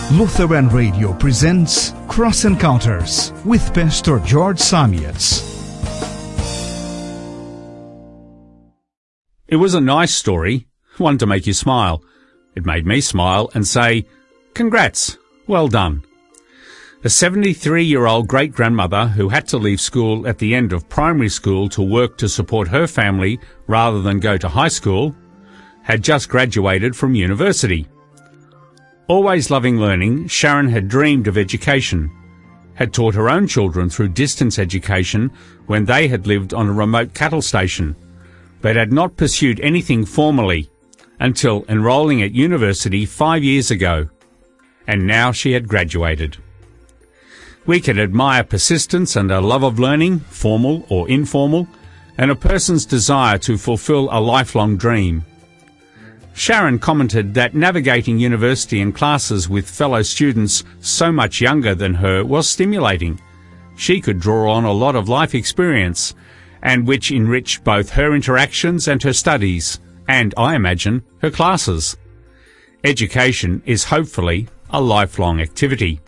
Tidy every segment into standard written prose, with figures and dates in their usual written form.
Lutheran Radio presents Cross Encounters with Pastor George Samietz. It was a nice story, one to make you smile. It made me smile and say, "Congrats, well done." A 73-year-old great-grandmother who had to leave school at the end of primary school to work to support her family rather than go to high school had just graduated from university. Always loving learning, Sharon had dreamed of education, had taught her own children through distance education when they had lived on a remote cattle station, but had not pursued anything formally until enrolling at university 5 years ago, and now she had graduated. We can admire persistence and a love of learning, formal or informal, and a person's desire to fulfill a lifelong dream. Sharon commented that navigating university and classes with fellow students so much younger than her was stimulating. She could draw on a lot of life experience, and which enriched both her interactions and her studies, and, I imagine, her classes. Education is hopefully a lifelong activity.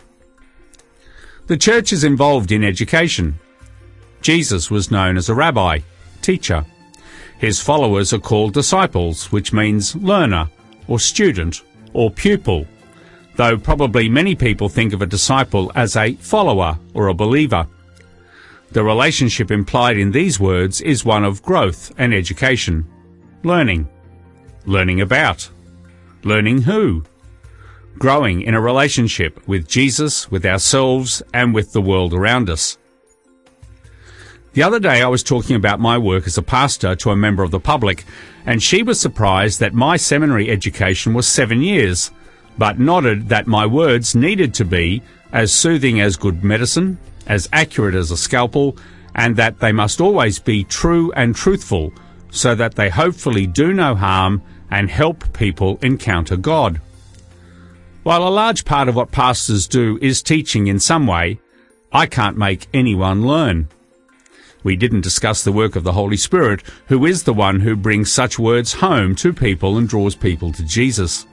The church is involved in education. Jesus was known as a rabbi, teacher. His followers are called disciples, which means learner, or student, or pupil, though probably many people think of a disciple as a follower or a believer. The relationship implied in these words is one of growth and education. Learning. Learning about. Learning who. Growing in a relationship with Jesus, with ourselves, and with the world around us. The other day I was talking about my work as a pastor to a member of the public, and she was surprised that my seminary education was 7 years, but nodded that my words needed to be as soothing as good medicine, as accurate as a scalpel, and that they must always be true and truthful, so that they hopefully do no harm and help people encounter God. While a large part of what pastors do is teaching in some way, I can't make anyone learn. We didn't discuss the work of the Holy Spirit, who is the one who brings such words home to people and draws people to Jesus.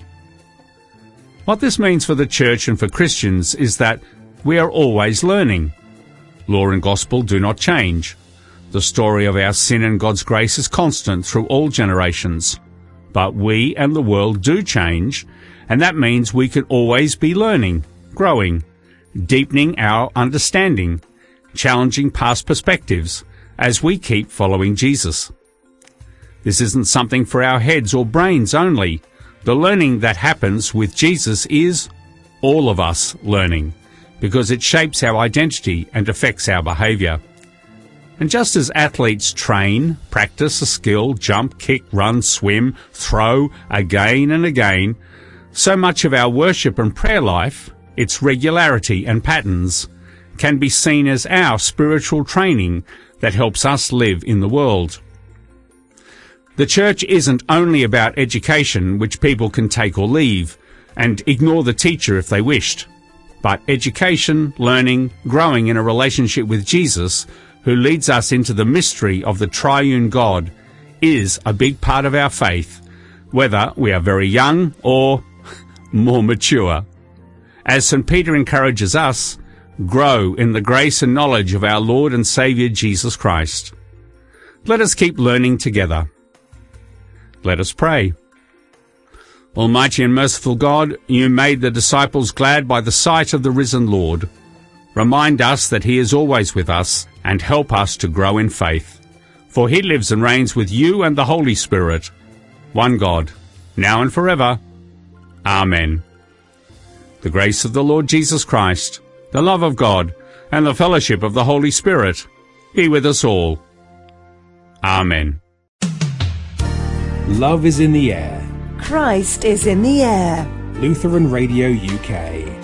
What this means for the church and for Christians is that we are always learning. Law and gospel do not change. The story of our sin and God's grace is constant through all generations. But we and the world do change, and that means we can always be learning, growing, deepening our understanding, challenging past perspectives as we keep following Jesus. This isn't something for our heads or brains only. The learning that happens with Jesus is all of us learning, because it shapes our identity and affects our behaviour. And just as athletes train, practice a skill, jump, kick, run, swim, throw, again and again, so much of our worship and prayer life, its regularity and patterns, can be seen as our spiritual training that helps us live in the world. The church isn't only about education, which people can take or leave, and ignore the teacher if they wished, but education, learning, growing in a relationship with Jesus, who leads us into the mystery of the triune God, is a big part of our faith, whether we are very young or more mature. As St. Peter encourages us, grow in the grace and knowledge of our Lord and Saviour Jesus Christ. Let us keep learning together. Let us pray. Almighty and merciful God, you made the disciples glad by the sight of the risen Lord. Remind us that he is always with us and help us to grow in faith. For he lives and reigns with you and the Holy Spirit, one God, now and forever. Amen. The grace of the Lord Jesus Christ, the love of God, and the fellowship of the Holy Spirit be with us all. Amen. Love is in the air. Christ is in the air. Lutheran Radio UK.